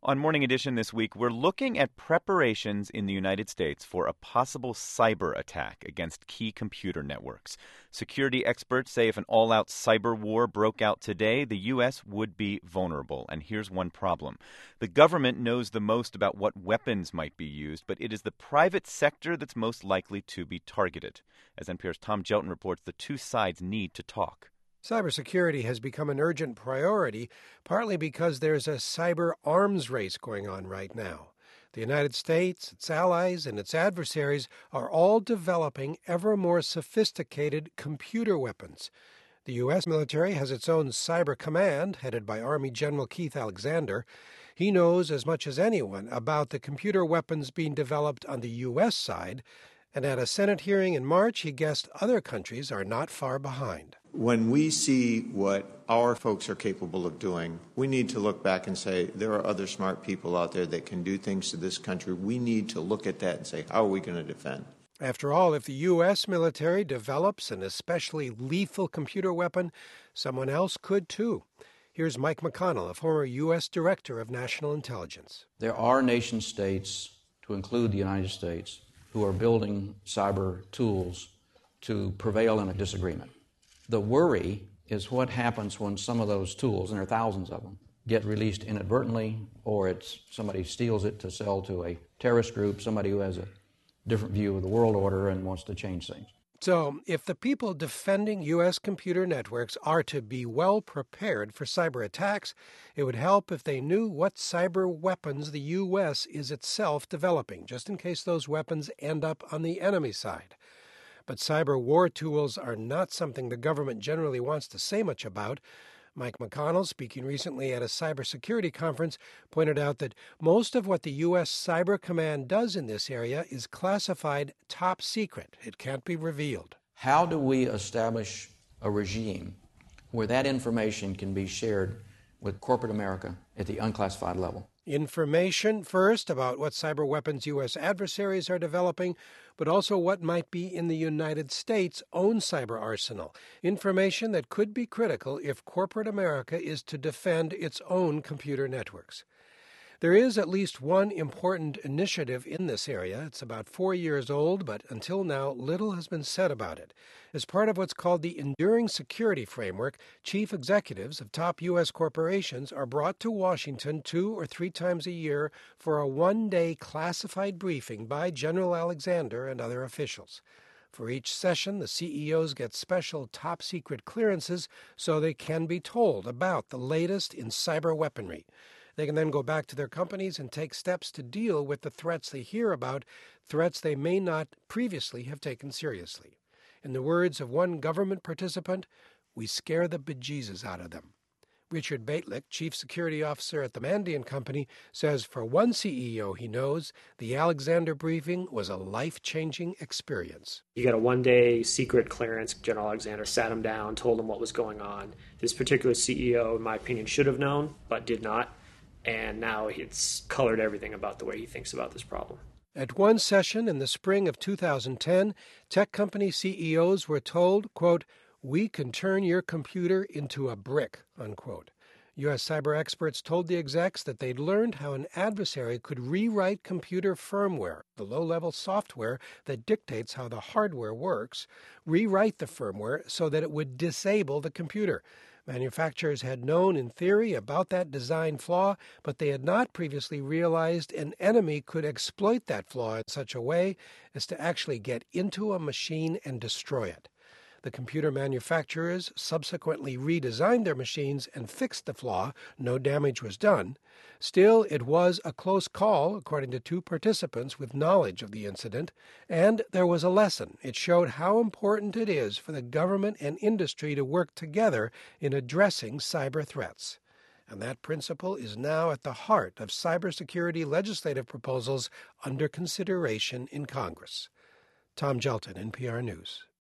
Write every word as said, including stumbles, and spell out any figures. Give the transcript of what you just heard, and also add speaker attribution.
Speaker 1: On Morning Edition this week, we're looking at preparations in the United States for a possible cyber attack against key computer networks. Security experts say if an all-out cyber war broke out today, the U S would be vulnerable. And here's one problem. The government knows the most about what weapons might be used, but it is the private sector that's most likely to be targeted. As N P R's Tom Jelton reports, the two sides need to talk.
Speaker 2: Cybersecurity has become an urgent priority, partly because there's a cyber arms race going on right now. The United States, its allies, and its adversaries are all developing ever more sophisticated computer weapons. The U S military has its own cyber command, headed by Army General Keith Alexander. He knows as much as anyone about the computer weapons being developed on the U S side, and at a Senate hearing in March, he guessed other countries are not far behind.
Speaker 3: When we see what our folks are capable of doing, we need to look back and say, there are other smart people out there that can do things to this country. We need to look at that and say, how are we going to defend?
Speaker 2: After all, if the U S military develops an especially lethal computer weapon, someone else could too. Here's Mike McConnell, a former U S Director of National Intelligence.
Speaker 4: There are nation states, to include the United States, who are building cyber tools to prevail in a disagreement. The worry is what happens when some of those tools, and there are thousands of them, get released inadvertently, or it's somebody steals it to sell to a terrorist group, somebody who has a different view of the world order and wants to change things.
Speaker 2: So, if the people defending U S computer networks are to be well prepared for cyber attacks, it would help if they knew what cyber weapons the U S is itself developing, just in case those weapons end up on the enemy side. But cyber war tools are not something the government generally wants to say much about. Mike McConnell, speaking recently at a cybersecurity conference, pointed out that most of what the U S Cyber Command does in this area is classified top secret. It can't be revealed.
Speaker 4: How do we establish a regime where that information can be shared with corporate America at the unclassified level?
Speaker 2: Information first about what cyber weapons U S adversaries are developing, but also what might be in the United States' own cyber arsenal. Information that could be critical if corporate America is to defend its own computer networks. There is at least one important initiative in this area. It's about four years old, but until now, little has been said about it. As part of what's called the Enduring Security Framework, chief executives of top U S corporations are brought to Washington two or three times a year for a one-day classified briefing by General Alexander and other officials. For each session, the C E Os get special top-secret clearances so they can be told about the latest in cyber weaponry. They can then go back to their companies and take steps to deal with the threats they hear about, threats they may not previously have taken seriously. In the words of one government participant, we scare the bejesus out of them. Richard Baitlick, chief security officer at the Mandiant Company, says for one C E O he knows, the Alexander briefing was a life-changing experience.
Speaker 5: You got a one-day secret clearance. General Alexander sat him down, told him what was going on. This particular C E O, in my opinion, should have known, but did not. And now it's colored everything about the way he thinks about this problem.
Speaker 2: At one session in the spring of two thousand ten, tech company C E Os were told, quote, we can turn your computer into a brick, unquote. U S cyber experts told the execs that they'd learned how an adversary could rewrite computer firmware, the low-level software that dictates how the hardware works, rewrite the firmware so that it would disable the computer. Manufacturers had known in theory about that design flaw, but they had not previously realized an enemy could exploit that flaw in such a way as to actually get into a machine and destroy it. The computer manufacturers subsequently redesigned their machines and fixed the flaw. No damage was done. Still, it was a close call, according to two participants with knowledge of the incident, and there was a lesson. It showed how important it is for the government and industry to work together in addressing cyber threats. And that principle is now at the heart of cybersecurity legislative proposals under consideration in Congress. Tom Jelton, N P R News.